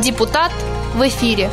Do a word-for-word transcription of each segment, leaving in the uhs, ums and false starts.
Депутат в эфире.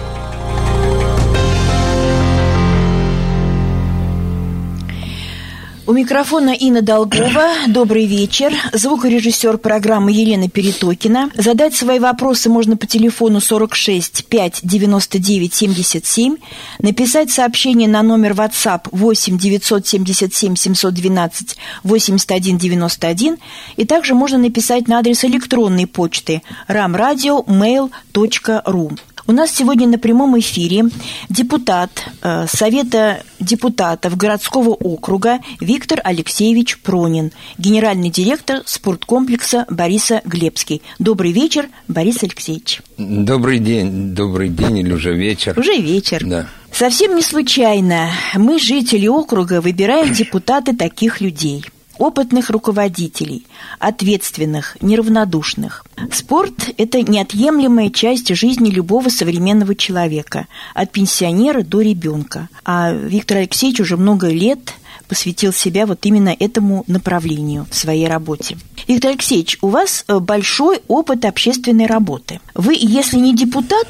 У микрофона Инна Долгова. Добрый вечер. Звукорежиссер программы Елена Перетокина. Задать свои вопросы можно по телефону сорок шесть пять девяносто девять семьдесят семь, написать сообщение на номер WhatsApp восемь девятьсот семьдесят семь семьсот двенадцать восемьдесят один девяносто один, и также можно написать на адрес электронной почты рамрадио мэйл точка ру. У нас сегодня на прямом эфире депутат э, Совета депутатов городского округа Виктор Алексеевич Пронин, генеральный директор спорткомплекса Бориса Глебский. Добрый вечер, Борис Алексеевич. Добрый день, добрый день или уже вечер? Уже вечер. Да. Совсем не случайно мы, жители округа, выбираем депутаты таких людей. Опытных руководителей, ответственных, неравнодушных. Спорт – это неотъемлемая часть жизни любого современного человека, от пенсионера до ребенка. А Виктор Алексеевич уже много лет посвятил себя вот именно этому направлению в своей работе. Виктор Алексеевич, у вас большой опыт общественной работы. Вы, если не депутат,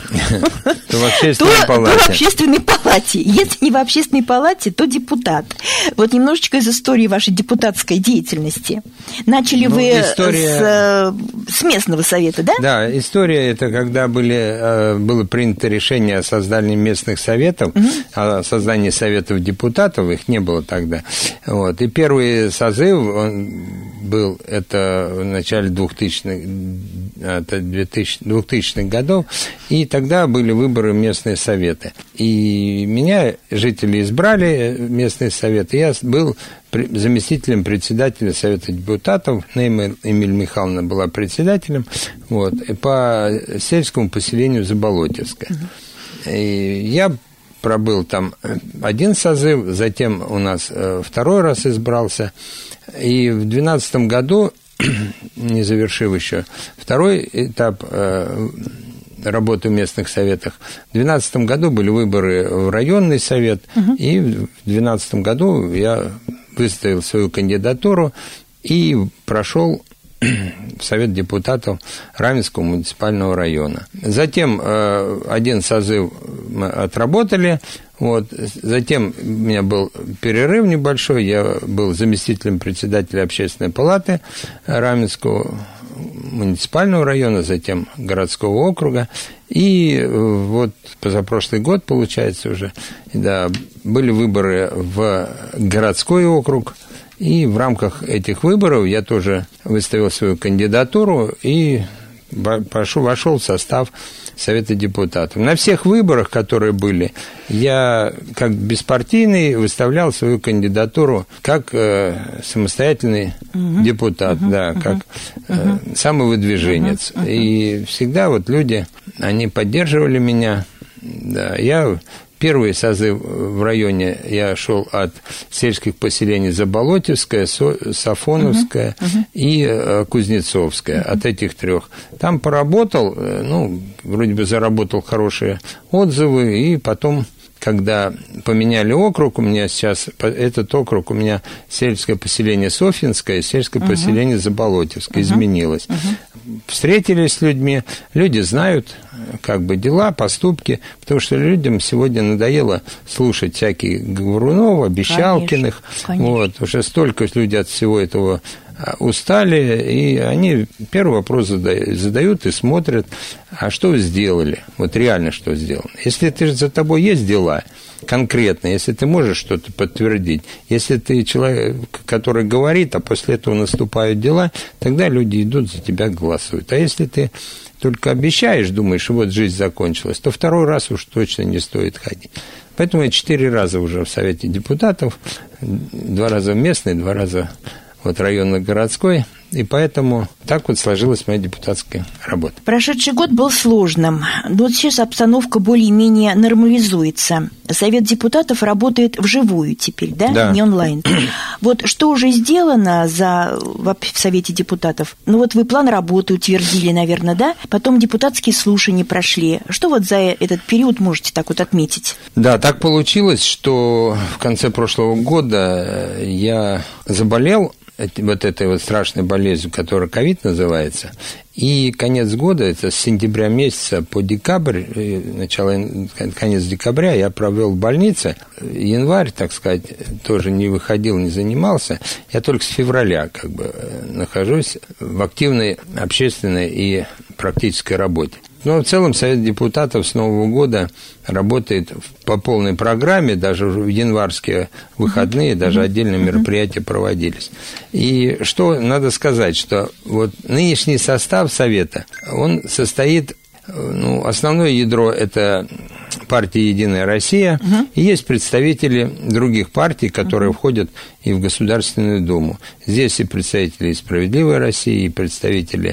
то в общественной палате. То в общественной палате. Если не в общественной палате, то депутат. Вот немножечко из истории вашей депутатской деятельности. Начали ну, вы история... с, с местного совета, да? Да, история – это когда были, было принято решение о создании местных советов, угу. о создании советов депутатов, их не было тогда. Вот. И первый созыв он был, это в начале двухтысячных, это двухтысячных годов, и тогда были выборы в местные советы. И меня жители избрали в местные советы. Я был заместителем председателя Совета депутатов, Нейма Эмиль Михайловна была председателем, вот, по сельскому поселению Заболотьевское. Угу. И я пробыл там один созыв, затем у нас второй раз избрался, и в двенадцатом году, не завершив еще второй этап работы в местных советах, в две тысячи двенадцатом году были выборы в районный совет, угу. и в две тысячи двенадцатом году я выставил свою кандидатуру и прошел в Совет депутатов Раменского муниципального района. Затем э, один созыв мы отработали, вот. Затем у меня был перерыв небольшой, я был заместителем председателя общественной палаты Раменского муниципального района, затем городского округа, и вот позапрошлый год, получается уже, да, были выборы в городской округ, и в рамках этих выборов я тоже выставил свою кандидатуру и пошел, вошел в состав Совета депутатов. На всех выборах, которые были, я как беспартийный выставлял свою кандидатуру как э, самостоятельный угу. депутат, угу. да, как э, самовыдвиженец. Угу. И всегда вот люди, они поддерживали меня. Да, я... Первый созыв в районе я шел от сельских поселений Заболотьевское, Сафоновское uh-huh. Uh-huh. и Кузнецовское, uh-huh. от этих трех. Там поработал, ну, вроде бы заработал хорошие отзывы, и потом, когда поменяли округ, у меня сейчас, этот округ, у меня сельское поселение Софьинское, сельское uh-huh. поселение Заболотьевское, uh-huh. изменилось. Uh-huh. Встретились с людьми, люди знают, как бы, дела, поступки, потому что людям сегодня надоело слушать всяких Говорунов, Обещалкиных, конечно, конечно. Вот, уже столько люди от всего этого устали, и они первый вопрос задают, задают и смотрят, а что вы сделали, вот реально что сделано. Если ты, за тобой есть дела конкретно, если ты можешь что-то подтвердить, если ты человек, который говорит, а после этого наступают дела, тогда люди идут за тебя, голосуют. А если ты только обещаешь, думаешь, что вот жизнь закончилась, то второй раз уж точно не стоит ходить. Поэтому я четыре раза уже в Совете депутатов, два раза местный, два раза вот районно-городской, и поэтому так вот сложилась моя депутатская работа. Прошедший год был сложным, но вот сейчас обстановка более-менее нормализуется. Совет депутатов работает вживую теперь, да? Да. Не онлайн. Вот что уже сделано за, в Совете депутатов? Ну вот вы план работы утвердили, наверное, да? Потом депутатские слушания прошли. Что вот за этот период можете так вот отметить? Да, так получилось, что в конце прошлого года я заболел, вот этой вот страшной болезнью, которая ковид называется. И конец года, это с сентября месяца по декабрь, начало, конец декабря я провел в больнице. Январь, так сказать, тоже не выходил, не занимался. Я только с февраля как бы нахожусь в активной общественной и практической работе. Но в целом Совет депутатов с Нового года работает по полной программе, даже в январские выходные, даже отдельные мероприятия проводились. И что надо сказать, что вот нынешний состав Совета, он состоит, ну, основное ядро – это партия «Единая Россия», угу. и есть представители других партий, которые угу. входят и в Государственную Думу. Здесь и представители «Справедливой России», и представители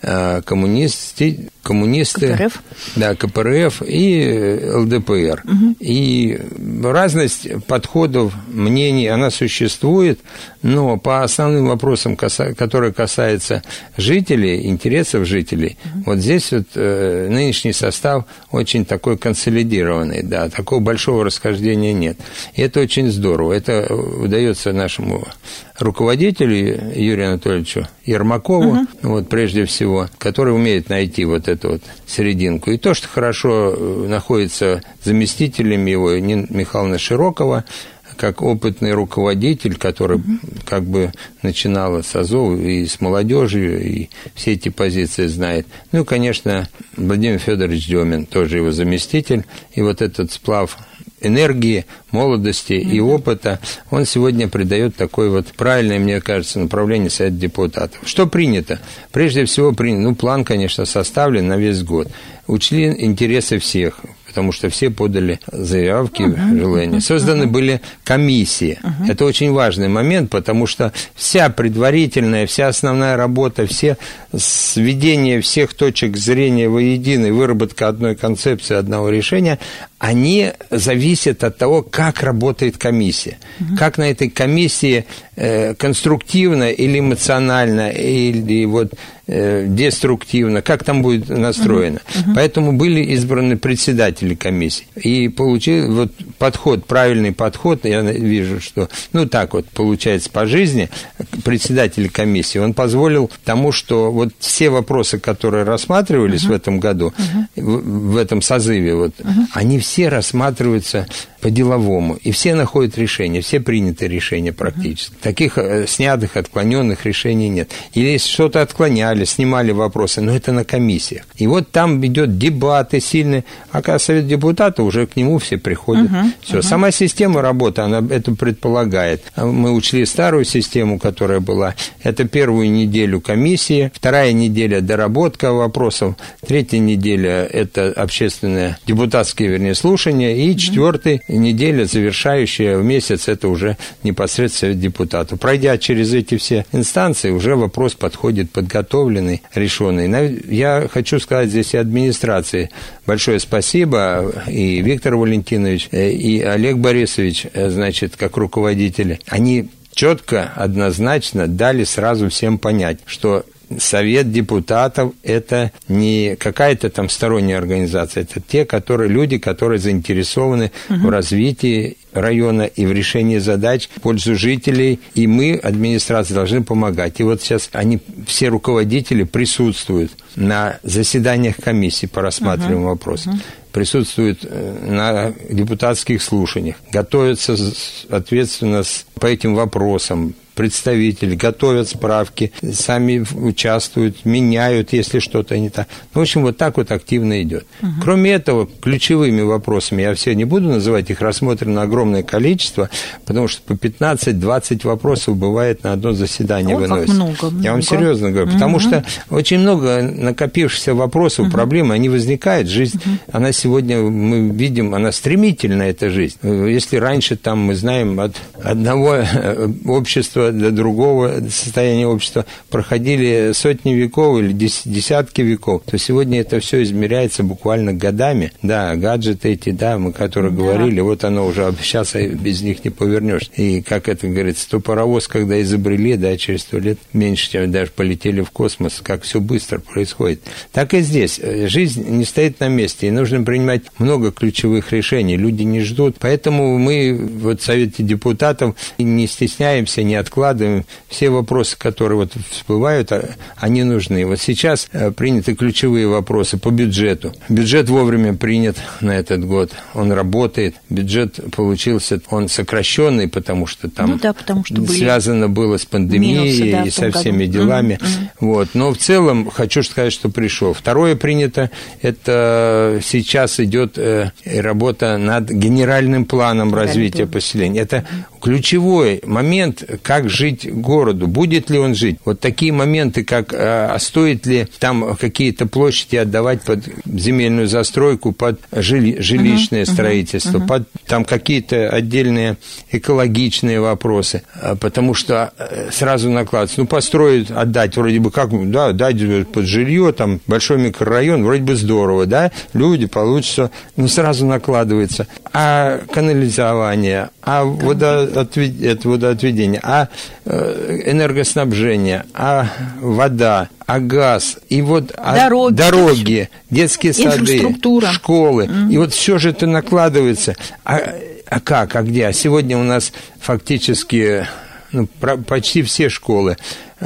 коммунисты, коммунисты КПРФ. Да, КПРФ и ЛДПР. Угу. И разность подходов, мнений, она существует, но по основным вопросам, которые касаются жителей, интересов жителей, угу. вот здесь вот э, нынешний состав очень такой консолидированный, да, такого большого расхождения нет. И это очень здорово. Это удается нашему руководителю Юрию Анатольевичу Ермакову, угу. вот прежде всего, который умеет найти вот эту вот серединку. И то, что хорошо находится заместителем его, Нина Михайловна Широкова, как опытный руководитель, который mm-hmm. как бы начинала с АЗОВ и с молодежью, и все эти позиции знает. Ну и, конечно, Владимир Федорович Демин, тоже его заместитель, и вот этот сплав энергии, молодости mm-hmm. и опыта, он сегодня придает такое вот правильное, мне кажется, направление Совета депутатов. Что принято? Прежде всего, принято, ну, план, конечно, составлен на весь год. Учли интересы всех, потому что все подали заявки, uh-huh, желания. Созданы uh-huh. были комиссии. Uh-huh. Это очень важный момент, потому что вся предварительная, вся основная работа, все сведение всех точек зрения воедино, выработка одной концепции, одного решения, они зависят от того, как работает комиссия. Uh-huh. Как на этой комиссии э, конструктивно или эмоционально, или вот э, деструктивно, как там будет настроено. Uh-huh. Uh-huh. Поэтому были избраны председатели комиссии. И получил вот подход, правильный подход, я вижу, что, ну, так вот получается по жизни, председатель комиссии, он позволил тому, что вот все вопросы, которые рассматривались uh-huh. в этом году, uh-huh. в, в этом созыве, вот, uh-huh. они все рассматриваются по-деловому, и все находят решения, все приняты решения практически. Uh-huh. Таких э, снятых, отклоненных решений нет. Или если что-то отклоняли, снимали вопросы, но это на комиссиях. И вот там идет дебаты сильные, а когда Совет депутатов, уже к нему все приходят. Uh-huh. Все. Uh-huh. Сама система работы, она это предполагает. Мы учли старую систему, которая была. Это первую неделю комиссии, вторая неделя доработка вопросов, третья неделя это общественные, депутатские, вернее, слушания, и uh-huh. четвертая неделя, завершающая в месяц, это уже непосредственно депутату. Пройдя через эти все инстанции, уже вопрос подходит подготовленный, решенный. Я хочу сказать здесь и администрации большое спасибо, и Виктор Валентинович, и Олег Борисович, значит, как руководители. Они четко, однозначно дали сразу всем понять, что Совет депутатов – это не какая-то там сторонняя организация, это те, которые, люди, которые заинтересованы uh-huh. в развитии района и в решении задач в пользу жителей, и мы, администрация, должны помогать. И вот сейчас они, все руководители присутствуют на заседаниях комиссии по рассматриваемым uh-huh. вопросам, uh-huh. присутствуют на депутатских слушаниях, готовятся, соответственно, по этим вопросам, представители, готовят справки, сами участвуют, меняют, если что-то не так. В общем, вот так вот активно идет. Угу. Кроме этого, ключевыми вопросами, я все не буду называть, их рассмотрено огромное количество, потому что по пятнадцать-двадцать вопросов бывает на одно заседание О, выносится. Много, много. Я вам серьезно говорю, угу. потому что очень много накопившихся вопросов, угу. проблем, они возникают. Жизнь, угу. она сегодня, мы видим, она стремительная, эта жизнь. Если раньше там мы знаем от одного общества до другого состояния общества проходили сотни веков или десятки веков, то сегодня это все измеряется буквально годами. Да, гаджеты эти, да, мы которые да. говорили, вот оно уже, сейчас без них не повернешь. И как это говорится, то паровоз, когда изобрели, да, через сто лет меньше, чем даже полетели в космос, как все быстро происходит. Так и здесь. Жизнь не стоит на месте, и нужно принимать много ключевых решений. Люди не ждут, поэтому мы вот в Совете депутатов не стесняемся, не откладываем докладываем. Все вопросы, которые вот всплывают, они нужны. Вот сейчас приняты ключевые вопросы по бюджету. Бюджет вовремя принят на этот год. Он работает. Бюджет получился, он сокращенный, потому что там ну, да, потому что связано было с пандемией минусы, да, и со всеми году. делами. Mm-hmm. Вот. Но в целом хочу сказать, что пришел. Второе принято, это сейчас идет работа над генеральным планом развития да, поселения. Это mm-hmm. ключевой момент, как жить городу. Будет ли он жить? Вот такие моменты, как а стоит ли там какие-то площади отдавать под земельную застройку, под жили, жилищное uh-huh, строительство, uh-huh. под там какие-то отдельные экологичные вопросы, потому что сразу накладывается. Ну, построить, отдать вроде бы как, да, дать под жилье, там большой микрорайон, вроде бы здорово, да, люди получатся, но сразу накладывается. А канализование, а водоотвед... это водоотведение, а энергоснабжение, а вода, а газ, и вот дороги, дороги детские сады, школы, mm-hmm. и вот все же это накладывается. А, а как, а где? А сегодня у нас фактически ну, почти все школы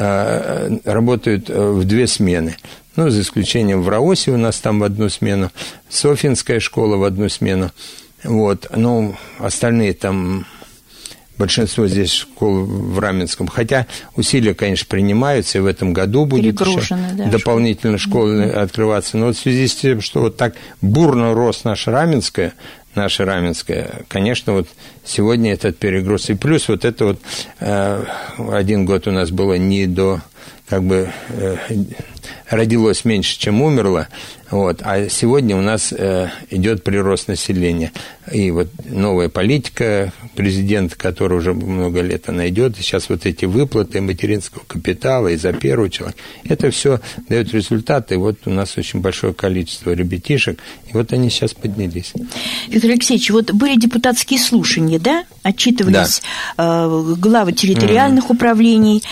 э, работают в две смены. Ну, за исключением в Раосе у нас там в одну смену, Софьинская школа в одну смену. Вот, ну, остальные там... Большинство здесь школ в Раменском. Хотя усилия, конечно, принимаются, и в этом году будет еще да, дополнительно школы mm-hmm. открываться. Но вот в связи с тем, что вот так бурно рос наша Раменская, наша Раменская, конечно, вот сегодня этот перегруз. И плюс вот это вот э, один год у нас было не до... как бы э, родилось меньше, чем умерло, вот, а сегодня у нас э, идет прирост населения. И вот новая политика президента, который уже много лет она идет, и сейчас вот эти выплаты материнского капитала и за первого человека, это все дает результаты. И вот у нас очень большое количество ребятишек, и вот они сейчас поднялись. Виктор Алексеевич, вот были депутатские слушания, да? Отчитывались да. э, главы территориальных mm. управлений.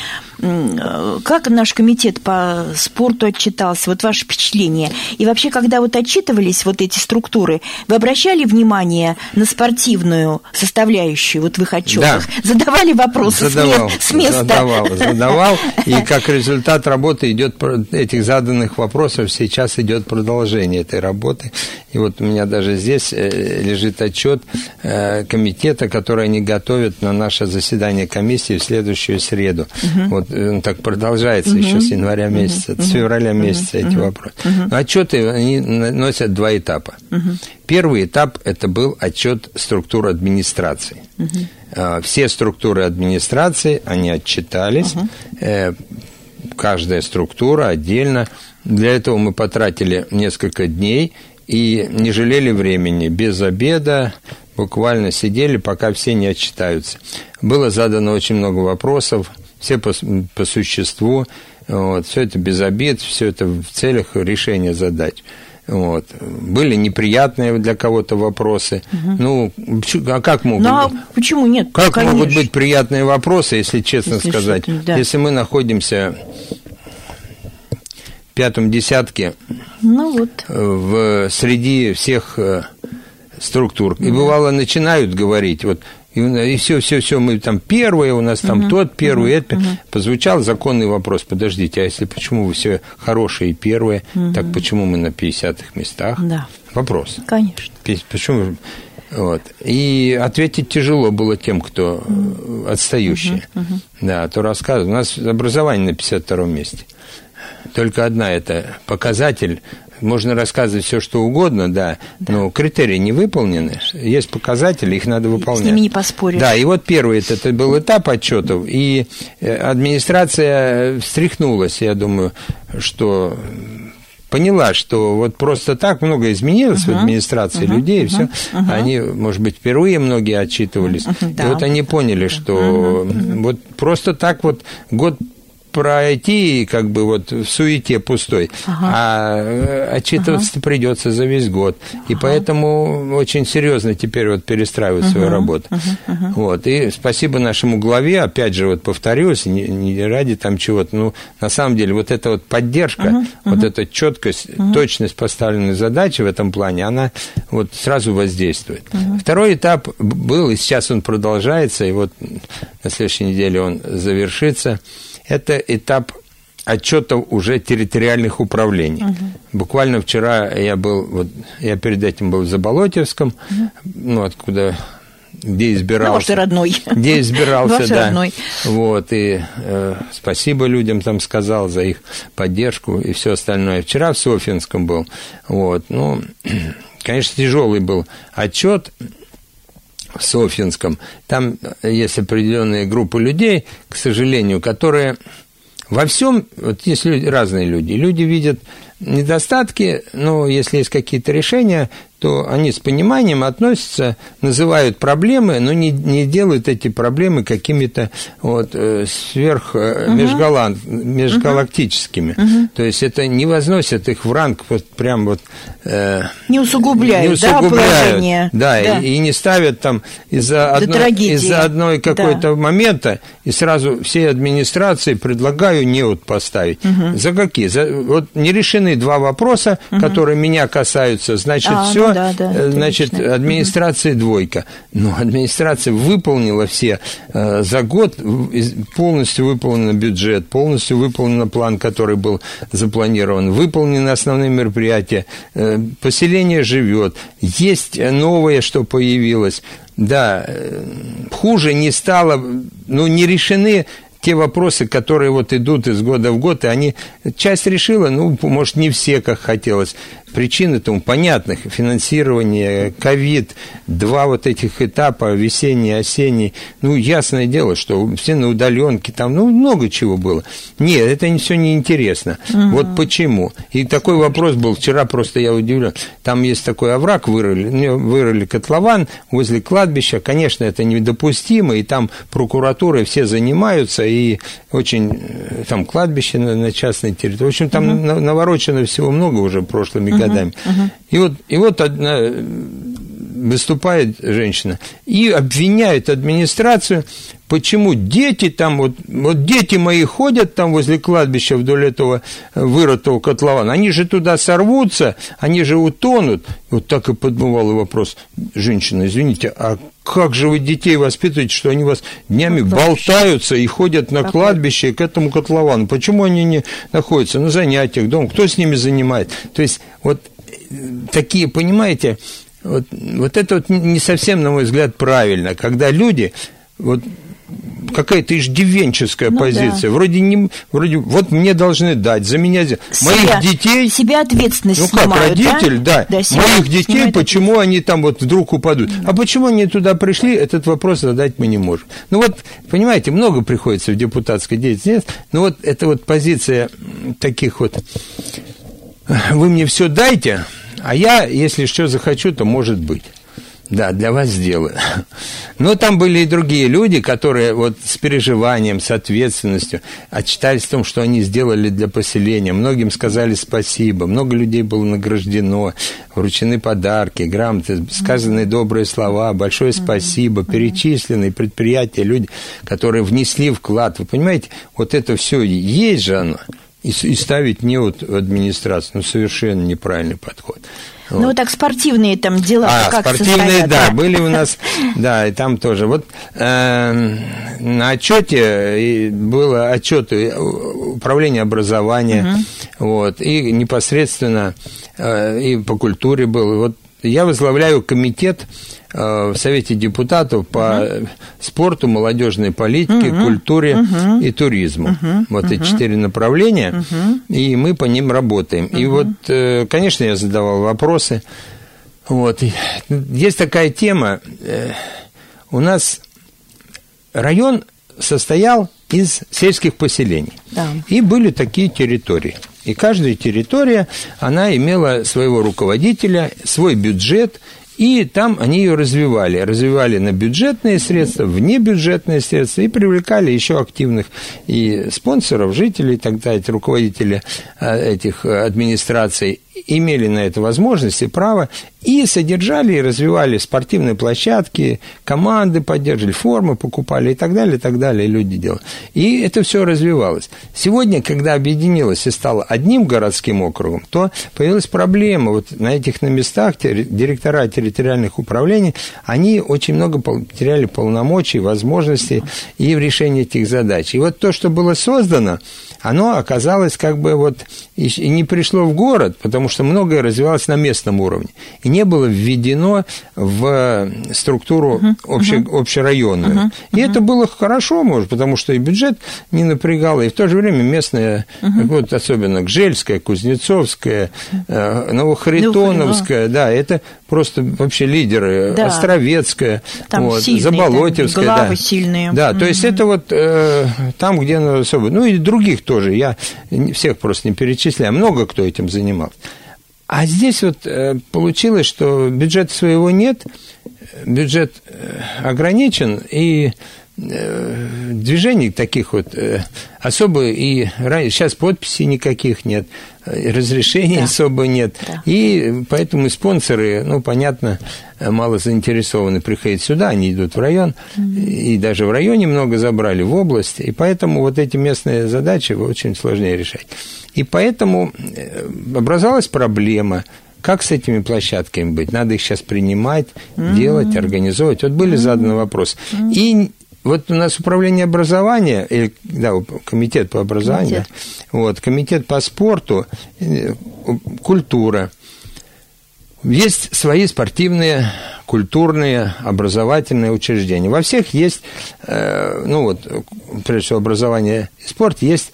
Как наш комитет по спорту отчитался? Вот ваше впечатление. И вообще, когда вот отчитывались вот эти структуры, вы обращали внимание на спортивную составляющую вот в их отчетах? Да. Задавали вопросы задавал, с места? Задавал, задавал. И как результат работы идет этих заданных вопросов, сейчас идет продолжение этой работы. И вот у меня даже здесь лежит отчет комитета, который они готовят на наше заседание комиссии в следующую среду. Угу. Вот он так продолжается угу. еще с января месяца, угу. с февраля месяца угу. эти угу. вопросы. Угу. Отчеты они носят два этапа. Угу. Первый этап – это был отчет структур администрации. Угу. Все структуры администрации, они отчитались, угу. каждая структура отдельно. Для этого мы потратили несколько дней и не жалели времени, без обеда, буквально сидели, пока все не отчитаются. Было задано очень много вопросов, все по, по существу, вот, все это без обид, все это в целях решения задач. Вот. Были неприятные для кого-то вопросы. Угу. Ну, а как могут ну, а почему нет? Как Конечно. могут быть приятные вопросы, если честно если сказать? Да. Если мы находимся в пятом десятке ну, вот. в, среди всех структур, и бывало начинают говорить, вот, и, и все, все, все, мы там первые, у нас там uh-huh, тот первый, uh-huh, это uh-huh. позвучал законный вопрос. Подождите, а если почему вы все хорошие первые, uh-huh. так почему мы на пятидесятых местах? Да. Вопрос. Конечно. Почему? Вот. И ответить тяжело было тем, кто uh-huh. отстающие. Uh-huh, uh-huh. Да, то рассказывают. У нас образование на пятьдесят втором месте. Только одна это показатель. Можно рассказывать все, что угодно, да, да, но критерии не выполнены. Есть показатели, их надо выполнять. С ними не поспоришь. Да, и вот первый это, это был этап отчетов, и администрация встряхнулась, я думаю, что поняла, что вот просто так много изменилось uh-huh, в администрации uh-huh, людей, uh-huh, и все. Uh-huh. Они, может быть, впервые многие отчитывались. Uh-huh, и да. вот они поняли, что uh-huh, uh-huh. вот просто так вот год пройти как бы вот в суете пустой, ага. а отчитываться ага. придется за весь год. И ага. поэтому очень серьезно теперь вот перестраивать ага. свою работу. Ага. Ага. Вот. И спасибо нашему главе, опять же, вот повторюсь, не, не ради там чего-то, ну, на самом деле, вот эта вот поддержка, ага. вот ага. эта четкость, ага. точность поставленной задачи в этом плане, она вот сразу воздействует. Ага. Второй этап был, и сейчас он продолжается, и вот на следующей неделе он завершится. Это этап отчетов уже территориальных управлений. Угу. Буквально вчера я был, вот, я перед этим был в Заболотьевском, угу. ну, откуда, где избирался. Ну, ваш родной. Где избирался, да. Родной. Вот, и э, спасибо людям там сказал за их поддержку и все остальное. Вчера в Софьинском был, вот, ну, конечно, тяжелый был отчет в Софьинском. Там есть определенные группы людей, к сожалению, которые во всем, вот есть люди, разные люди, люди видят недостатки, но если есть какие-то решения, то они с пониманием относятся, называют проблемы, но не, не делают эти проблемы какими-то вот, сверх uh-huh. межгалан, межгалактическими. Uh-huh. То есть это не возносит их в ранг вот прям вот... Э, не усугубляют, не усугубляют, да, положение. Да, да. И, и не ставят там из-за, одно, из-за одной какой-то да. момента, и сразу всей администрации предлагаю неуд поставить. Uh-huh. За какие? За, вот не решены два вопроса, uh-huh. которые меня касаются, значит, а, все... Ну, да, да, значит, точно. Администрация двойка. Но администрация выполнила все э, за год, полностью выполнен бюджет, полностью выполнен план, который был запланирован, выполнены основные мероприятия, э, поселение живет, есть новое, что появилось. Да, э, хуже не стало, ну, не решены те вопросы, которые вот идут из года в год, и они часть решила, ну, может, не все, как хотелось. Причин этому понятных: финансирование, ковид, два вот этих этапа, весенний, осенний. Ну, ясное дело, что все на удаленке, там, ну, много чего было. Нет, это все неинтересно. Угу. Вот почему. И такой вопрос был вчера, просто я удивлен. Там есть такой овраг, вырыли, вырыли котлован возле кладбища. Конечно, это недопустимо, и там прокуратура, все занимаются, и очень там кладбище на, на частной территории. В общем, там угу. наворочено всего много уже прошлыми угу. годами. Угу. И вот, и вот одна выступает женщина и обвиняет администрацию, почему дети там, вот, вот дети мои ходят там возле кладбища вдоль этого вырытого котлована, они же туда сорвутся, они же утонут. Вот так и подмывал вопрос: женщина, извините, а как же вы детей воспитываете, что они у вас днями ну, болтаются и ходят на кладбище к этому котловану? Почему они не находятся на занятиях дома? Кто с ними занимает? То есть вот такие, понимаете, вот, вот это вот не совсем, на мой взгляд, правильно, когда люди, вот какая-то иждивенческая ну, позиция, да. вроде не, вроде вот мне должны дать, за меня себя, моих детей, себя ответственность ну как снимают, родитель, да, да, да моих детей, почему они там вот вдруг упадут, да. а почему они туда пришли, этот вопрос задать мы не можем. Ну вот, понимаете, много приходится в депутатской деятельности, но вот эта вот позиция таких вот: вы мне все дайте, а я, если что захочу, то может быть. Да, для вас сделаю. Но там были и другие люди, которые вот с переживанием, с ответственностью отчитались в том, что они сделали для поселения. Многим сказали спасибо, много людей было награждено, вручены подарки, грамоты, сказаны добрые слова, большое спасибо, перечисленные предприятия, люди, которые внесли вклад. Вы понимаете, вот это все есть же оно. И, и ставить не вот администрацию, ну, совершенно неправильный подход. Вот. Ну, вот так спортивные там дела а, как спортивные, состоят, да, да, были у нас, да, и там тоже. Вот э, на отчете было отчет управления образования, угу. вот, и непосредственно э, и по культуре был. Вот я возглавляю комитет в Совете депутатов по uh-huh. спорту, молодежной политике, uh-huh. культуре uh-huh. и туризму. Uh-huh. Вот uh-huh. эти четыре направления, uh-huh. и мы по ним работаем. Uh-huh. И вот, конечно, я задавал вопросы. Вот. Есть такая тема. У нас район состоял из сельских поселений. Да. И были такие территории. И каждая территория, она имела своего руководителя, свой бюджет, И там они ее развивали. Развивали на бюджетные средства, внебюджетные средства, и привлекали еще активных и спонсоров, жителей, так далее, руководителей этих администраций, имели на это возможность и право, и содержали и развивали спортивные площадки, команды поддерживали, формы покупали и так далее, и так далее, и люди делали. И это все развивалось. Сегодня, когда объединилось и стало одним городским округом, то появилась проблема. Вот на этих на местах директора территориальных управлений, они очень много потеряли полномочий, возможностей и в решении этих задач. И вот то, что было создано, оно оказалось как бы вот и не пришло в город, потому что многое развивалось на местном уровне. И не было введено в структуру uh-huh, обще, uh-huh. общерайонную. Uh-huh, uh-huh. И это было хорошо, может, потому что и бюджет не напрягало, и в то же время местное, uh-huh. вот особенно Гжельская, Кузнецовская, uh-huh. Новохаритоновская, uh-huh. да, это просто вообще лидеры, да. Островецкая, вот, сильные, Заболотьевская. Да, главы да. сильные. Да, uh-huh. то есть это вот э, там, где особо... Ну, и других тоже, я всех просто не перечисляю, много кто этим занимался. А здесь вот получилось, что бюджета своего нет, бюджет ограничен, и движений таких вот особо и сейчас подписей никаких нет, разрешений да. особо нет, да. и поэтому и спонсоры, ну, понятно, мало заинтересованы приходить сюда, они идут в район, mm-hmm. и даже в районе много забрали, в области, и поэтому вот эти местные задачи очень сложнее решать. И поэтому образовалась проблема, как с этими площадками быть, надо их сейчас принимать, mm-hmm. делать, организовывать. Вот были mm-hmm. заданы вопросы. Mm-hmm. И вот у нас управление образования, или, да, комитет по образованию, комитет. Вот, комитет по спорту, культура. Есть свои спортивные, культурные, образовательные учреждения. Во всех есть, ну вот, прежде всего, образование и спорт, есть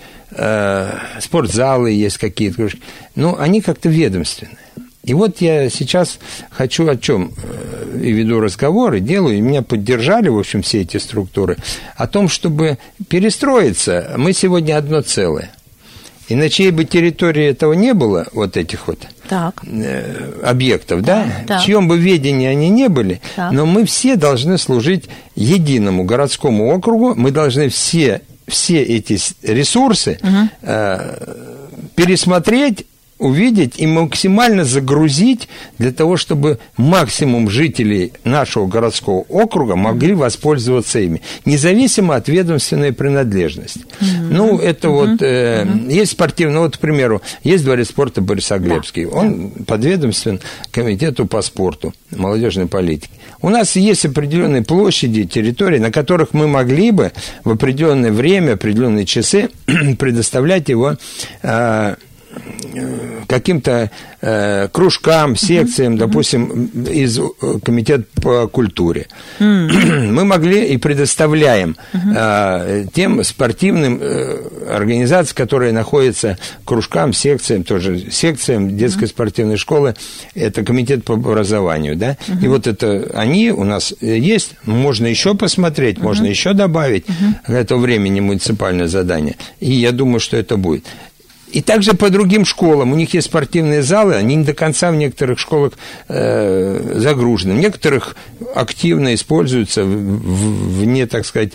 спортзалы, есть какие-то кружки, но они как-то ведомственные. И вот я сейчас хочу о чем и веду разговоры, делаю, и меня поддержали, в общем, все эти структуры, о том, чтобы перестроиться, мы сегодня одно целое. И на чьей бы территории этого не было, вот этих вот так. объектов, да, да, в чьем бы ведении они не были, так. но мы все должны служить единому городскому округу, мы должны все, все эти ресурсы угу. э, пересмотреть, увидеть и максимально загрузить для того, чтобы максимум жителей нашего городского округа могли воспользоваться ими, независимо от ведомственной принадлежности. Mm-hmm. Ну, это mm-hmm. вот, э, mm-hmm. есть спортивный, вот, к примеру, есть дворец спорта Борисоглебский, да. он да. подведомствен комитету по спорту, молодежной политике. У нас есть определенные площади, территории, на которых мы могли бы в определенное время, определенные часы предоставлять его э, каким-то э, кружкам, секциям, mm-hmm. допустим, из комитета по культуре. Mm-hmm. Мы могли и предоставляем mm-hmm. э, тем спортивным э, организациям, которые находятся кружкам, секциям, тоже секциям детской mm-hmm. спортивной школы, это комитет по образованию, да, mm-hmm. и вот это они у нас есть, можно еще посмотреть, mm-hmm. можно еще добавить mm-hmm. к этому времени муниципальное задание, и я думаю, что это будет. И также по другим школам. У них есть спортивные залы, они не до конца в некоторых школах э, загружены. В некоторых активно используются вне, так сказать,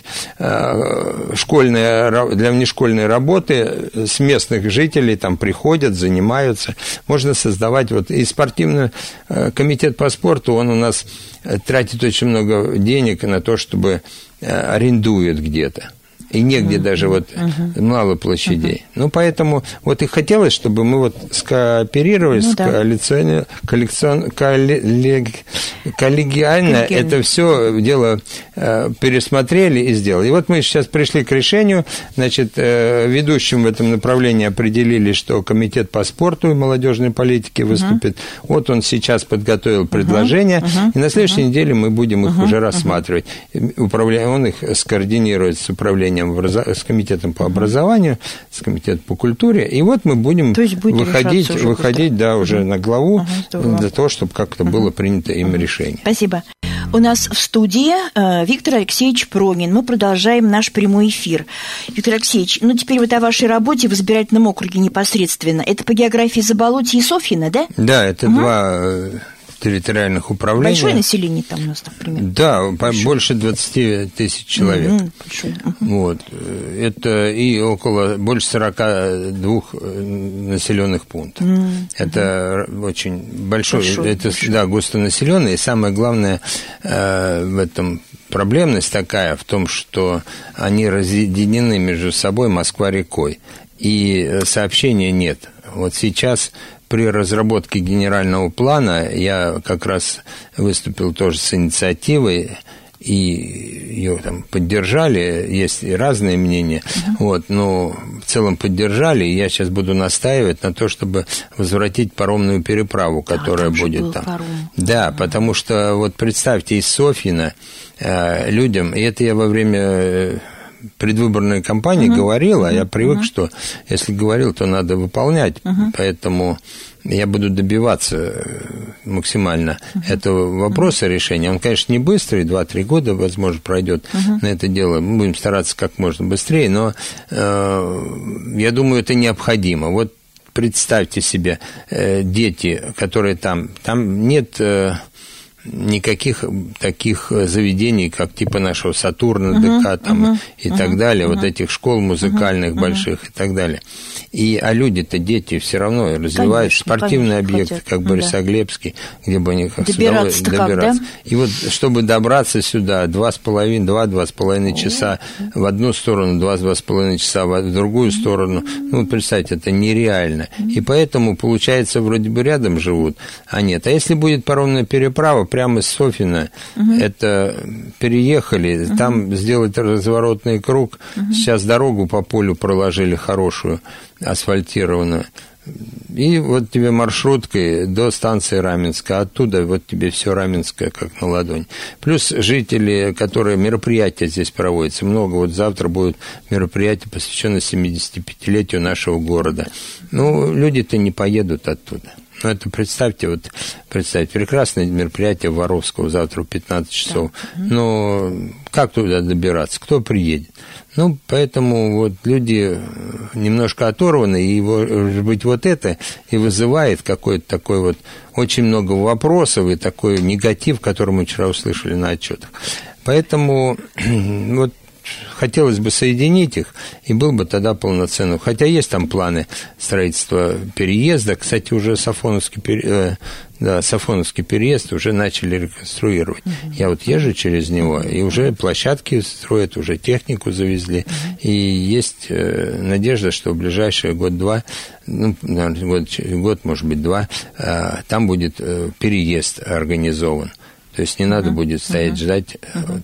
э, школьные, для внешкольной работы с местных жителей, там приходят, занимаются. Можно создавать вот и спортивный э, комитет по спорту, он у нас тратит очень много денег на то, чтобы э, арендует где-то. И негде uh-huh. даже вот uh-huh. мало площадей. Uh-huh. Ну, поэтому вот и хотелось, чтобы мы вот скооперировались, ну, да. коллекцион, коллекцион, коллег, коллегиально Коллегиально. это все дело э, пересмотрели и сделали. И вот мы сейчас пришли к решению, значит, э, ведущим в этом направлении определили, что комитет по спорту и молодежной политике выступит. Uh-huh. Вот он сейчас подготовил предложение, uh-huh. Uh-huh. и на следующей uh-huh. неделе мы будем их uh-huh. уже рассматривать. Управля... Он их скоординирует с управлением с комитетом по образованию, с комитетом по культуре, и вот мы будем выходить, выходить да, уже mm-hmm. на главу ага, для того, чтобы как-то mm-hmm. было принято им mm-hmm. решение. Спасибо. У нас в студии э, Виктор Алексеевич Пронин. Мы продолжаем наш прямой эфир. Виктор Алексеевич, ну теперь вот о вашей работе в избирательном округе непосредственно. Это по географии Заболотье и Софьино, да? Да, это угу. два территориальных управлений. Большое население там у нас, например? Да, большое. Больше двадцать тысяч человек. Mm-hmm. Вот. Это и около больше сорок два населенных пунктов. Mm-hmm. Это очень большой, большой это большой. Да, густонаселенный. И самое главное в этом проблемность такая в том, что они разъединены между собой Москва-рекой. И сообщения нет. Вот сейчас при разработке генерального плана я как раз выступил тоже с инициативой, и ее там поддержали, есть и разные мнения, uh-huh. вот, но в целом поддержали, и я сейчас буду настаивать на то, чтобы возвратить паромную переправу, которая а, будет там. Паром. Да, uh-huh. потому что вот представьте, из Софьина э, людям, и это я во время предвыборной кампании uh-huh. говорил, а uh-huh. я привык, uh-huh. что если говорил, то надо выполнять, uh-huh. поэтому я буду добиваться максимально uh-huh. этого вопроса uh-huh. решения. Он, конечно, не быстрый, два-три года, возможно, пройдет uh-huh. на это дело. Мы будем стараться как можно быстрее, но э, я думаю, это необходимо. Вот представьте себе, э, дети, которые там, там нет... Э, никаких таких заведений, как типа нашего Сатурна, uh-huh, ДК там, uh-huh, и uh-huh, так далее, uh-huh. вот этих школ музыкальных uh-huh, больших uh-huh. и так далее. И, а люди-то, дети все равно развивают конечно, спортивные конечно, объекты, хотят. Как Борисоглебский, где бы они как добираться. добираться. Как, да? И вот, чтобы добраться сюда, два с половиной, два-два с половиной часа uh-huh. в одну сторону, два-два с половиной часа в другую uh-huh. сторону, ну, представьте, это нереально. Uh-huh. И поэтому, получается, вроде бы рядом живут, а нет. А если будет паромная переправа, прямо из Софьина, угу. это переехали, угу. там сделать разворотный круг, угу. сейчас дорогу по полю проложили хорошую, асфальтированную, и вот тебе маршруткой до станции Раменская, оттуда вот тебе все Раменское как на ладонь. Плюс жители, которые мероприятия здесь проводятся, много, вот завтра будет мероприятие, посвященное семидесятипятилетию нашего города. Ну, люди-то не поедут оттуда. Ну, это представьте, вот, представьте, прекрасное мероприятие Воровского завтра в пятнадцать часов. Да. Но как туда добираться? Кто приедет? Ну, поэтому вот люди немножко оторваны, и, может быть, вот это и вызывает какой-то такой вот очень много вопросов и такой негатив, который мы вчера услышали на отчетах. Поэтому вот хотелось бы соединить их, и был бы тогда полноценным. Хотя есть там планы строительства переезда. Кстати, уже Сафоновский, пере... да, Сафоновский переезд уже начали реконструировать. Uh-huh. Я вот езжу через него, и уже площадки строят, уже технику завезли. Uh-huh. И есть надежда, что в ближайшие год-два, ну, год, год, может быть, два, там будет переезд организован. То есть не надо uh-huh. будет стоять, uh-huh. ждать. Uh-huh.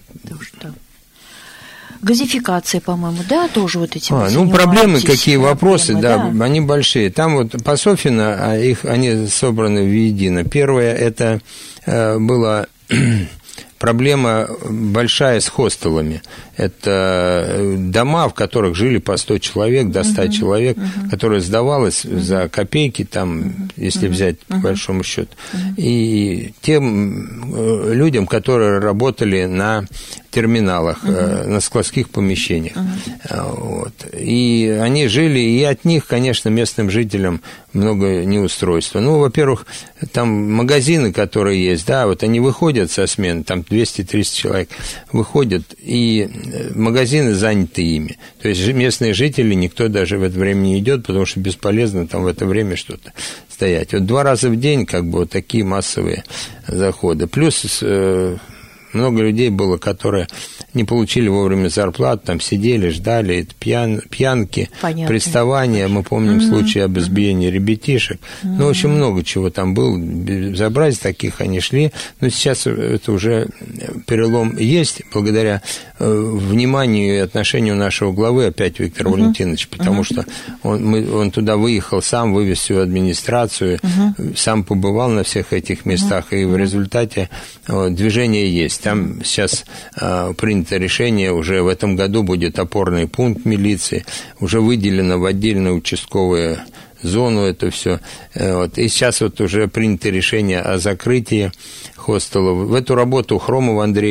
Газификация, по-моему, да, тоже вот эти. А, ну, проблемы, какие проблемы, вопросы, да, да, они большие. Там вот по Софьино, их, они собраны воедино. Первое, это э, было проблема большая с хостелами. Это дома, в которых жили по сто человек, до ста uh-huh, человек, uh-huh. которые сдавалось uh-huh. за копейки, там, uh-huh. если uh-huh. взять по uh-huh. большому счету. Uh-huh. И тем людям, которые работали на терминалах, uh-huh. на складских помещениях. Uh-huh. Вот. И они жили, и от них, конечно, местным жителям много неустройства. Ну, во-первых, там магазины, которые есть, да, вот они выходят со смены, там двести-триста человек выходят, и магазины заняты ими. То есть местные жители, никто даже в это время не идет, потому что бесполезно там в это время что-то стоять. Вот два раза в день как бы вот такие массовые заходы. Плюс много людей было, которые не получили вовремя зарплату, там сидели, ждали, это пьян, пьянки, понятно. Приставания, мы помним mm-hmm. случаи об избиении ребятишек. Mm-hmm. Ну, очень много чего там было, безобразий таких они шли, но сейчас это уже перелом есть, благодаря вниманию и отношению нашего главы, опять Виктора mm-hmm. Валентиновича, потому mm-hmm. что он, мы, он туда выехал сам, вывез всю администрацию, mm-hmm. сам побывал на всех этих местах, mm-hmm. и в результате вот, движение есть. Там сейчас э, принято решение, уже в этом году будет опорный пункт милиции, уже выделено в отдельные участковые зону это все. Вот. И сейчас вот уже принято решение о закрытии хостелов. В эту работу Хромов Андрей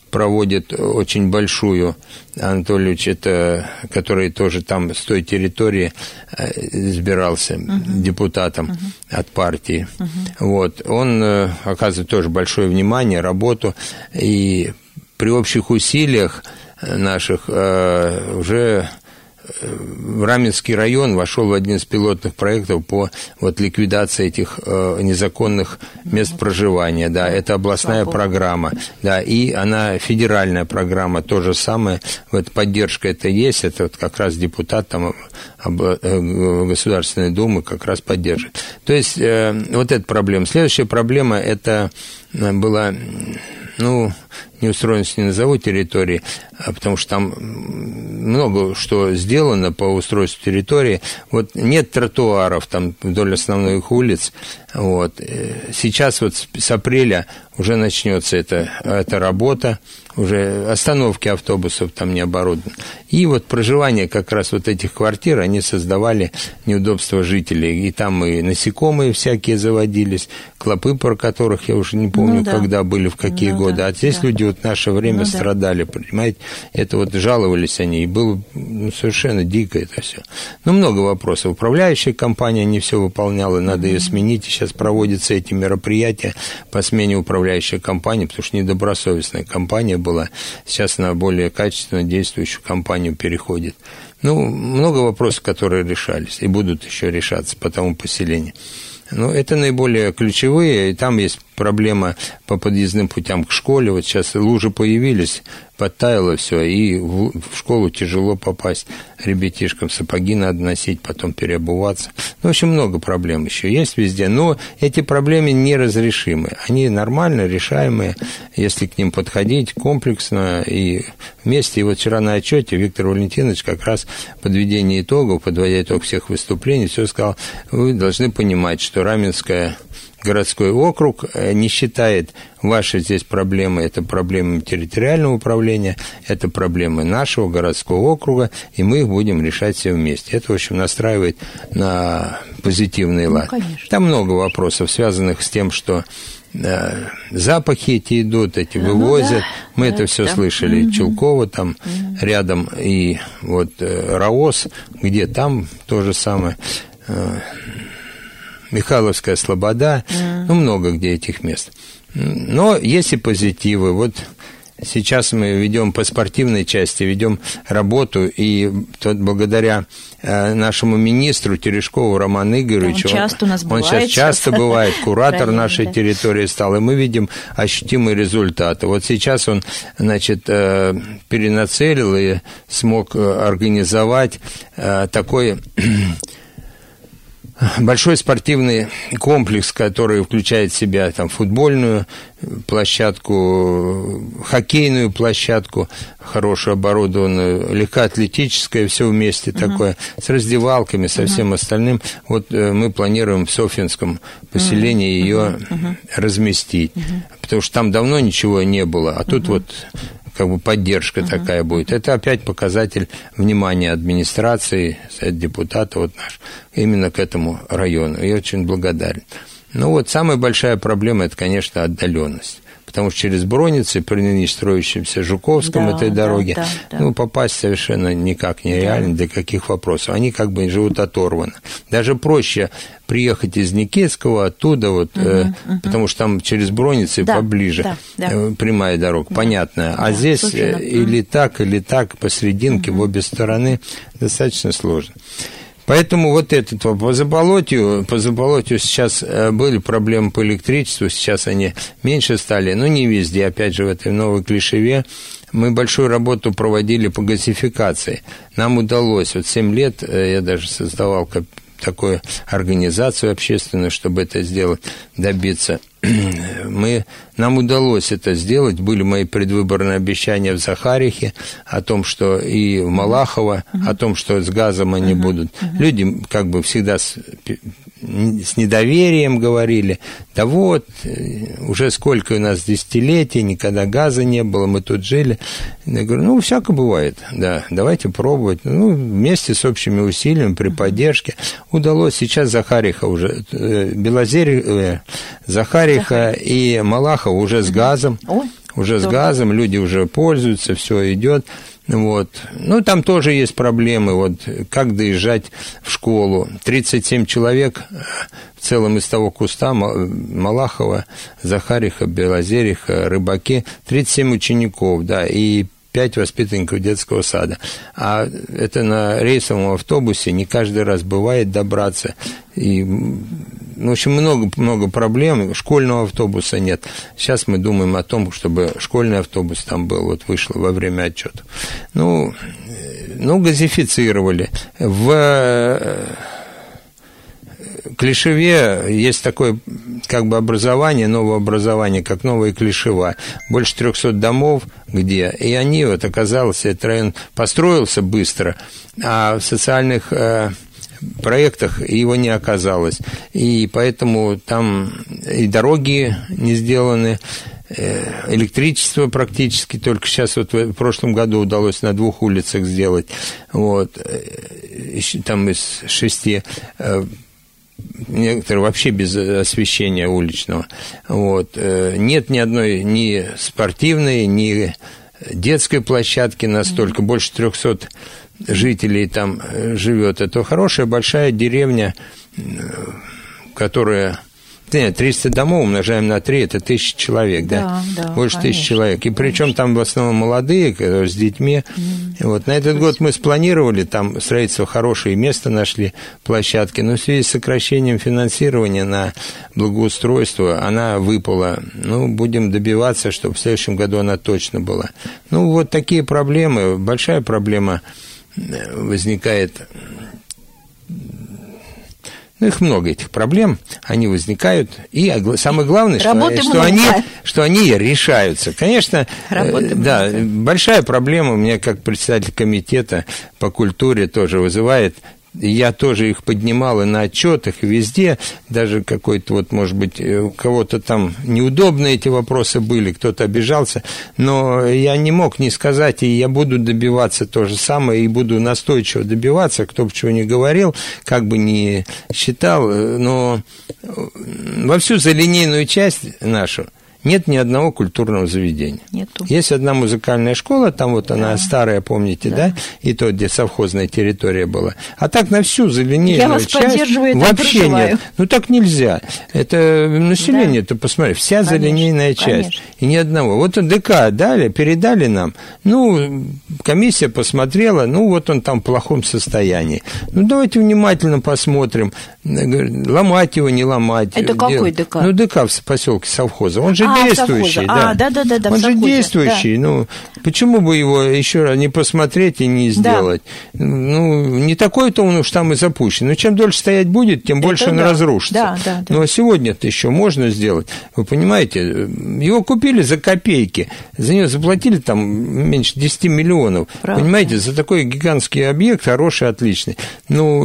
проводит очень большую, Анатолий Ильич, это, который тоже там с той территории избирался uh-huh. депутатом uh-huh. от партии. Uh-huh. Вот. Он оказывает тоже большое внимание, работу, и при общих усилиях наших уже Раменский район вошел в один из пилотных проектов по вот, ликвидации этих э, незаконных мест проживания. Да, это областная программа, да, и она федеральная программа, то же самое. Вот поддержка это есть, это вот как раз депутат там, э, Государственной Думы как раз поддерживает. То есть э, вот эта проблема. Следующая проблема это была, ну, неустроенность не назову территории, потому что там много что сделано по устройству территории. Вот нет тротуаров там вдоль основных улиц. Вот. Сейчас вот с апреля уже начнется эта, эта работа, уже остановки автобусов там не оборудованы. И вот проживание как раз вот этих квартир, они создавали неудобства жителей. И там и насекомые всякие заводились, клопы, про которых я уже не помню, ну, да. когда были, в какие ну, годы. Да, а здесь да. люди вот в наше время ну, страдали, да. понимаете. Это вот жаловались они, и было ну, совершенно дико это все. Ну, много вопросов. Управляющая компания не все выполняла, надо mm-hmm. ее сменить. И сейчас проводятся эти мероприятия по смене управляющей компании, потому что недобросовестная компания была. Сейчас она более качественно действующую компанию переходит. Ну, много вопросов, которые решались и будут еще решаться по тому поселению. Ну, это наиболее ключевые, и там есть проблема по подъездным путям к школе. Вот сейчас лужи появились, подтаяло все, и в школу тяжело попасть ребятишкам. Сапоги надо носить, потом переобуваться. Ну, в общем, много проблем еще есть везде, но эти проблемы неразрешимы. Они нормально решаемые, если к ним подходить комплексно и вместе. И вот вчера на отчете Виктор Валентинович как раз в подведении итогов, подводя итог всех выступлений, все сказал, вы должны понимать, что Раменская городской округ не считает ваши здесь проблемы, это проблемы территориального управления, это проблемы нашего городского округа, и мы их будем решать все вместе. Это, в общем, настраивает на позитивный лад. Ну, там много вопросов, связанных с тем, что э, запахи эти идут, эти ну, вывозят. Да, Мы да, это все да. слышали. Mm-hmm. Чулково там mm-hmm. рядом, и вот э, Раос, где там то же самое. Э, Михайловская Слобода, mm. ну, много где этих мест. Но есть и позитивы. Вот сейчас мы ведем по спортивной части, ведем работу, и тот, благодаря э, нашему министру Терешкову Роману Игоревичу, он, часто у нас он бывает, сейчас часто бывает, куратор нашей территории стал, и мы видим ощутимые результаты. Вот сейчас он, значит, э, перенацелил и смог организовать э, такой... большой спортивный комплекс, который включает в себя там, футбольную площадку, хоккейную площадку, хорошую оборудованную, легкоатлетическое, все вместе uh-huh. такое, с раздевалками, со uh-huh. всем остальным. Вот э, мы планируем в Софьинском поселении uh-huh. ее uh-huh. разместить, uh-huh. потому что там давно ничего не было, а тут uh-huh. вот... как бы поддержка uh-huh. такая будет. Это опять показатель внимания администрации, депутата вот наш, именно к этому району. Я очень благодарен. Ну вот, самая большая проблема, это, конечно, отдаленность. Потому что через Броницы, при ныне строящемся Жуковском, да, этой дороге, да, да, да. ну, попасть совершенно никак нереально, да. Для каких вопросов. Они как бы живут оторванно. Даже проще приехать из Никитского, оттуда, вот, угу, э, угу. потому что там через Броницы да, поближе, да, да. Э, прямая дорога, да, понятная. Да, а здесь слушай, или угу. так, или так, посерединке, угу. в обе стороны, достаточно сложно. Поэтому вот этот по Заболотью, по Заболотью сейчас были проблемы по электричеству, сейчас они меньше стали, но не везде. Опять же, в этой Новой Клишеве мы большую работу проводили по газификации. Нам удалось, вот семь лет я даже создавал такую организацию общественную, чтобы это сделать, добиться. Мы, нам удалось это сделать. Были мои предвыборные обещания в Захарихе о том, что и в Малахово, uh-huh. о том, что с газом они uh-huh. будут. Uh-huh. Люди как бы всегда с, с недоверием говорили, да вот, уже сколько у нас десятилетий, никогда газа не было, мы тут жили. Я говорю, ну, всяко бывает, да, давайте пробовать. Ну, вместе с общими усилиями, при поддержке удалось. Сейчас Захариха уже, Белозерье, Захариха и Малахов уже с газом. Ой. уже с газом, люди уже пользуются, все идет. Вот. Ну, там тоже есть проблемы, вот, как доезжать в школу. тридцать семь человек в целом из того куста, Малахова, Захариха, Белозериха, Рыбаки, тридцать семь учеников, да, и пять воспитанников детского сада. А это на рейсовом автобусе не каждый раз бывает добраться. И, в общем, много, много проблем. Школьного автобуса нет. Сейчас мы думаем о том, чтобы школьный автобус там был, вот вышло во время отчета. Ну, ну, газифицировали. В Клишеве есть такое как бы образование, новое образование, как Новая Клишева. Больше трехсот домов, где. И они, вот оказалось, этот район построился быстро, а в социальных э, проектах его не оказалось. И поэтому там и дороги не сделаны, электричество практически только сейчас, вот в прошлом году удалось на двух улицах сделать, вот, там из шести, некоторые вообще без освещения уличного. Вот. Нет ни одной ни спортивной, ни детской площадки настолько. Больше трехсот жителей там живет. Это хорошая большая деревня, которая... Нет, триста домов умножаем на три, это тысяча человек, да? Да, да, больше конечно, тысячи человек. И причем конечно. там в основном молодые, с детьми. Mm. Вот. На этот год мы спланировали, там строительство хорошее, место нашли, площадки, но в связи с сокращением финансирования на благоустройство она выпала. Ну, будем добиваться, чтобы в следующем году она точно была. Ну, вот такие проблемы, большая проблема возникает. Ну, их много, этих проблем, они возникают, и самое главное, что, что, они, что они решаются. Конечно, Работы да, много. Большая проблема у меня, как председатель комитета по культуре, тоже вызывает. Я тоже их поднимал и на отчетах, и везде, даже какой-то, вот, может быть, у кого-то там неудобные эти вопросы были, кто-то обижался, но я не мог не сказать, и я буду добиваться то же самое, и буду настойчиво добиваться, кто бы чего ни говорил, как бы ни считал, но во всю залинейную часть нашу нет ни одного культурного заведения. Нету. Есть одна музыкальная школа, там вот да. она старая, помните, да. да? И то, где совхозная территория была. А так на всю залинейную Я вас часть поддерживаю, вообще проживаю. Нет. Ну так нельзя. Это население, да. ты посмотри, вся конечно, залинейная часть. Конечно. И ни одного. Вот ДК дали, передали нам. Ну, комиссия посмотрела, ну вот он там в плохом состоянии. Ну давайте внимательно посмотрим. Ломать его, не ломать. Это какой ДК? Ну ДК в поселке совхоза. Он же а, действующий, да. А, да, да, да, да, он же действующий, да. ну, почему бы его еще раз не посмотреть и не сделать? Да. Ну, не такой-то он уж там и запущен. Но чем дольше стоять будет, тем больше Это он да. разрушится. Да, да, да. Но сегодня-то еще можно сделать. Вы понимаете, его купили за копейки, за него заплатили там меньше десяти миллионов. Правда. Понимаете, за такой гигантский объект, хороший, отличный. Ну,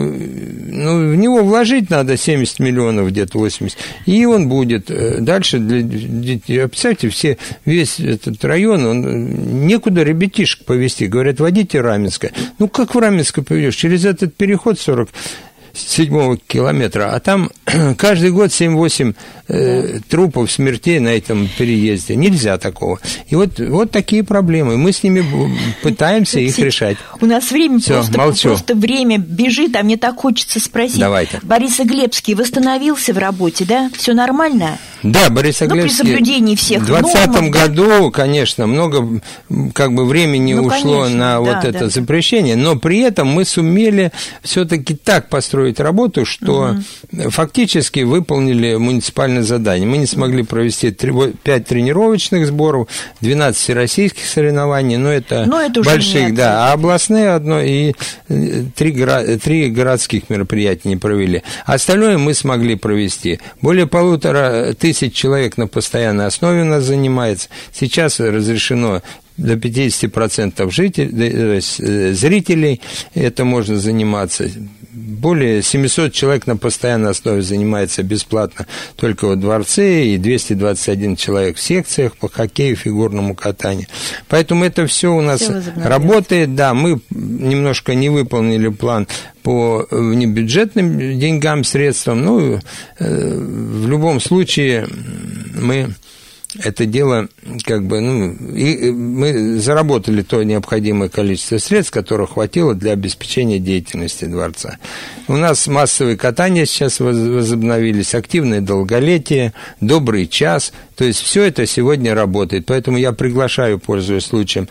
ну, в него вложить надо семьдесят миллионов, где-то восемьдесят, и он будет. Дальше для представьте, все, весь этот район, он, некуда ребятишек повезти. Говорят, водите Раменское. Ну, как в Раменское поведешь? Через этот переход сорок седьмого километра, а там каждый год семь-восемь э, трупов, смертей на этом переезде. Нельзя такого. И вот, вот такие проблемы. Мы с ними пытаемся их решать. У нас время Всё, просто, молчу. просто время бежит, а мне так хочется спросить. Давайте. Борисоглебский восстановился в работе, да? Все нормально? Да, Борисоглебский. Ну, при соблюдении всех В двадцатом норм, году, да? конечно, много как бы времени ну, ушло конечно, на да, вот да, это да. запрещение, но при этом мы сумели все-таки так построить работу, что угу. фактически выполнили муниципальное задание. Мы не смогли провести пять тренировочных сборов, двенадцать всероссийских соревнований, но это, но это больших, да, а областные одно и три, три городских мероприятия не провели. Остальное мы смогли провести. Более полутора тысяч человек на постоянной основе у нас занимается. Сейчас разрешено до пятьдесят процентов жителей, зрителей это можно заниматься. Более семьсот человек на постоянной основе занимается бесплатно только во дворце, и двести двадцать один человек в секциях по хоккею, фигурному катанию. Поэтому это все у нас все работает. Да, мы немножко не выполнили план по внебюджетным деньгам, средствам. Ну, в любом случае мы это дело как бы, ну, и мы заработали то необходимое количество средств, которого хватило для обеспечения деятельности дворца. У нас массовые катания сейчас возобновились, активное долголетие, добрый час, то есть все это сегодня работает. Поэтому я приглашаю, пользуясь случаем,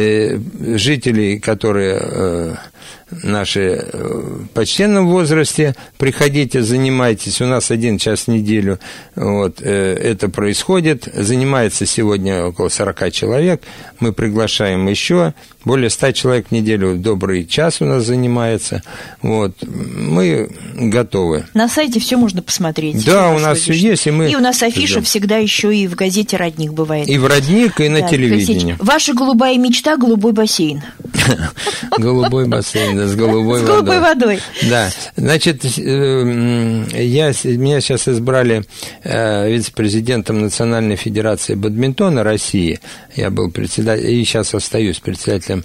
жителей, которые наши в почтенном возрасте, приходите, занимайтесь, у нас один час в неделю вот, это происходит, занимается сегодня около сорока человек, мы приглашаем еще, более ста человек в неделю, добрый час у нас занимается, вот, мы готовы. На сайте все можно посмотреть. Да, у нас все есть, и мы... И у нас афиша всегда еще и в газете «Родник» бывает. И в «Родник», и на да, телевидении. Ваша голубая мечта – голубой бассейн. Голубой бассейн, да, с голубой водой. С голубой водой. Да, значит, я, меня сейчас избрали вице-президентом Национальной федерации бадминтона России. Я был председателем, и сейчас остаюсь председателем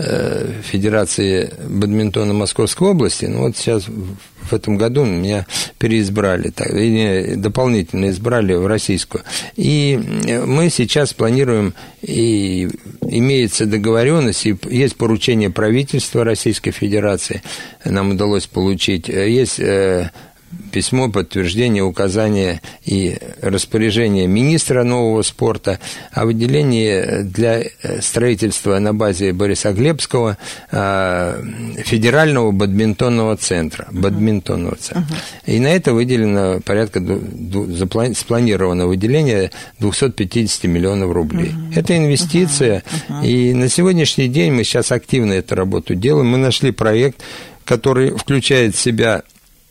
Федерации бадминтона Московской области. Ну, вот сейчас в этом году меня переизбрали, так, и дополнительно избрали в российскую. И мы сейчас планируем, и имеется договоренность, и есть поручение правительства Российской Федерации, нам удалось получить, есть письмо, подтверждение, указание и распоряжение министра нового спорта о выделении для строительства на базе Борисоглебского федерального бадминтонного центра. Uh-huh. Бадминтонного центра. Uh-huh. И на это выделено порядка, спланировано выделение двести пятьдесят миллионов рублей. Uh-huh. Это инвестиция, uh-huh. Uh-huh. И на сегодняшний день мы сейчас активно эту работу делаем. Мы нашли проект, который включает в себя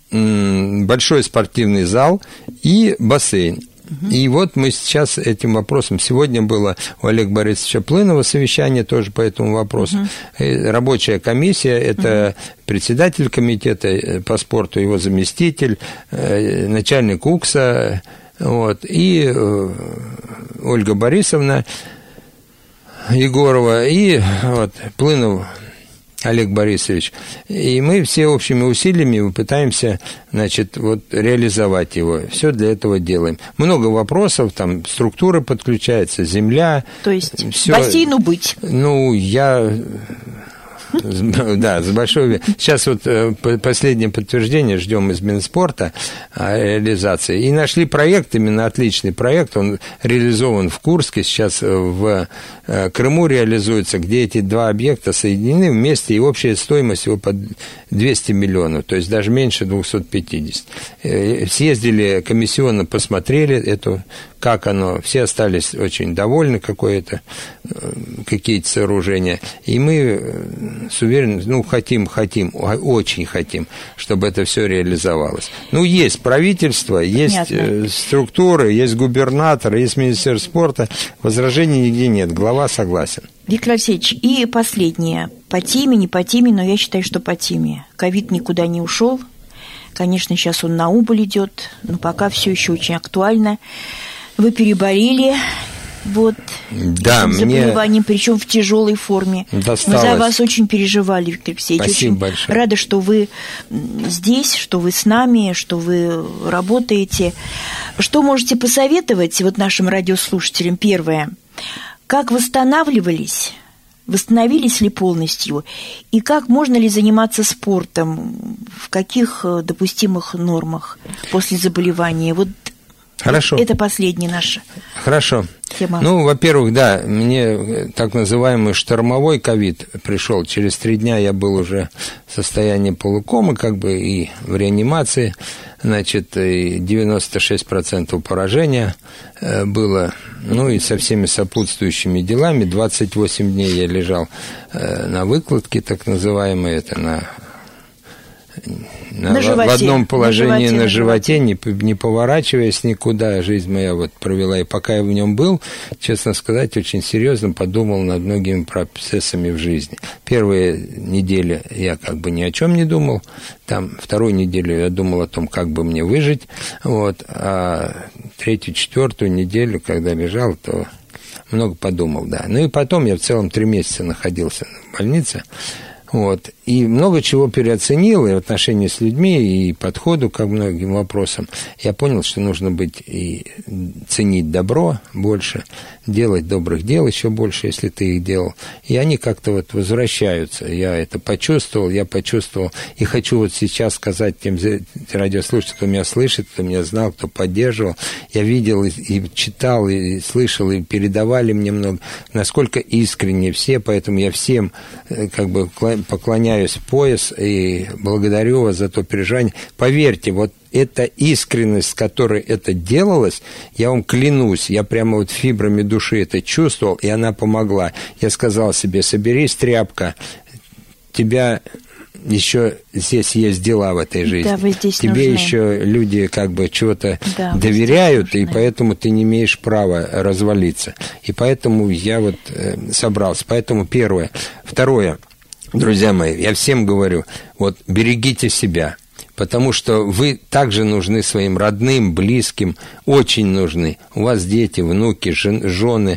большой спортивный зал и бассейн. Uh-huh. И вот мы сейчас этим вопросом... Сегодня было у Олега Борисовича Плынова совещание тоже по этому вопросу. Uh-huh. Рабочая комиссия, это uh-huh. председатель комитета по спорту, его заместитель, начальник УКСа, вот, и Ольга Борисовна Егорова, и вот, Плынов Олег Борисович, и мы все общими усилиями пытаемся, значит, вот реализовать его. Все для этого делаем. Много вопросов, там структура подключается, земля. То есть всё. Бассейну быть. Ну, я... Да, с большой... Сейчас вот последнее подтверждение ждем из Минспорта о реализации. И нашли проект, именно отличный проект, он реализован в Курске, сейчас в Крыму реализуется, где эти два объекта соединены вместе, и общая стоимость его под двести миллионов, то есть даже меньше двухсот пятидесяти. Съездили комиссионно, посмотрели эту, как оно, все остались очень довольны, какое-то, какие-то сооружения, и мы с уверенностью, ну, хотим, хотим, очень хотим, чтобы это все реализовалось. Ну, есть правительство, есть Понятно. структуры, есть губернатор, есть министерство спорта, возражений нигде нет, глава согласен. Виктор Алексеевич, и последнее, по теме, не по теме, но я считаю, что по теме. Ковид никуда не ушел, конечно, сейчас он на убыль идет, но пока все еще очень актуально. Вы переболели, вот, да, этим мне заболеванием, причем в тяжелой форме. Досталось. Мы за вас очень переживали, Виктор Алексеевич. Спасибо очень большое. Рада, что вы здесь, что вы с нами, что вы работаете. Что можете посоветовать вот нашим радиослушателям? Первое. Как восстанавливались? Восстановились ли полностью? И как можно ли заниматься спортом? В каких допустимых нормах после заболевания? Вот Хорошо. Это последняя наша Хорошо. тема. Ну, во-первых, да, мне так называемый штормовой ковид пришел. Через три дня я был уже в состоянии полукомы, как бы, и в реанимации. Значит, и девяносто шесть процентов поражения было, ну, и со всеми сопутствующими делами. двадцать восемь дней я лежал на выкладке, так называемой, это на... На, на животе, в одном положении на животе, на животе. Не, не поворачиваясь никуда, жизнь моя вот провела. И пока я в нем был, честно сказать, очень серьезно подумал над многими процессами в жизни. Первые недели я как бы ни о чем не думал. Там вторую неделю я думал о том, как бы мне выжить. Вот. А третью, четвертую неделю, когда лежал, то много подумал, да. Ну и потом я в целом три месяца находился в больнице. Вот. И много чего переоценил и в отношении с людьми, и подходу ко многим вопросам. Я понял, что нужно быть и ценить добро больше, делать добрых дел еще больше, если ты их делал. И они как-то вот возвращаются. Я это почувствовал, я почувствовал. И хочу вот сейчас сказать тем радиослушателям, кто меня слышит, кто меня знал, кто поддерживал. Я видел и, и читал, и слышал, и передавали мне много. Насколько искренне все, поэтому я всем как бы поклоняюсь в пояс и благодарю вас за то переживание. Поверьте, вот эта искренность, с которой это делалось, я вам клянусь, я прямо вот фибрами души это чувствовал, и она помогла. Я сказал себе, соберись, тряпка, тебя еще здесь есть дела в этой жизни. Да, вы здесь Тебе нужны. Еще люди как бы чего-то да, доверяют, и поэтому ты не имеешь права развалиться. И поэтому я вот э, собрался. Поэтому первое. Второе, друзья мои, я всем говорю, вот берегите себя. Потому что вы также нужны своим родным, близким, очень нужны. У вас дети, внуки, жен, жены,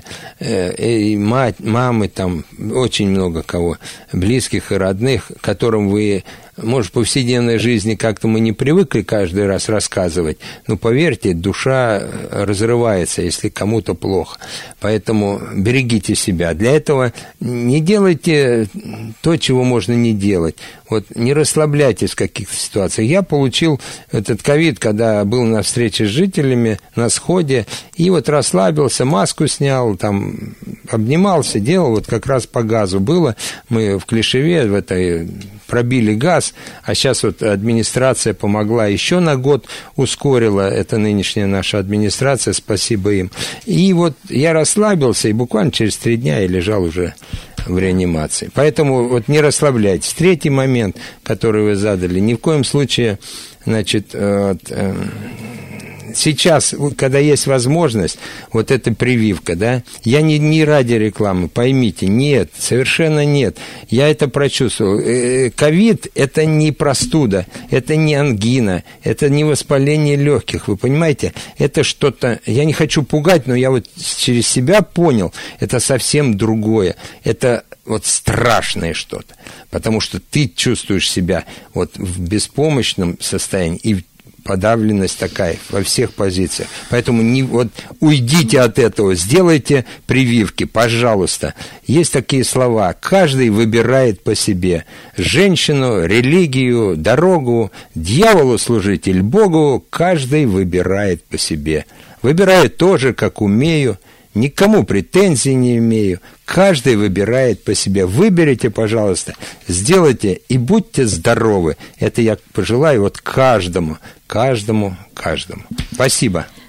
э, мать, мамы, там очень много кого, близких и родных, которым вы, может, в повседневной жизни как-то мы не привыкли каждый раз рассказывать, но поверьте, душа разрывается, если кому-то плохо. Поэтому берегите себя. Для этого не делайте то, чего можно не делать. Вот не расслабляйтесь в каких-то ситуациях. Я получил этот ковид, когда был на встрече с жителями, на сходе, и вот расслабился, маску снял, там обнимался, делал, вот как раз по газу было. Мы в Клишеве в этой пробили газ, а сейчас вот администрация помогла, еще на год ускорила, это нынешняя наша администрация, спасибо им. И вот я расслабился, и буквально через три дня я лежал уже в реанимации. Поэтому вот не расслабляйтесь. Третий момент, который вы задали, ни в коем случае, значит, вот, э, сейчас, когда есть возможность, вот эта прививка, да, я не, не ради рекламы, поймите, нет, совершенно нет. Я это прочувствовал. Ковид – это не простуда, это не ангина, это не воспаление легких, вы понимаете? Это что-то, я не хочу пугать, но я вот через себя понял, это совсем другое. Это вот страшное что-то, потому что ты чувствуешь себя вот в беспомощном состоянии и подавленность такая во всех позициях. Поэтому не, вот, уйдите от этого, сделайте прививки, пожалуйста. Есть такие слова. Каждый выбирает по себе. Женщину, религию, дорогу, дьяволу служить или Богу, каждый выбирает по себе. Выбираю тоже, как умею. Никому претензий не имею. Каждый выбирает по себе. Выберите, пожалуйста, сделайте и будьте здоровы. Это я пожелаю вот каждому, каждому, каждому. Спасибо.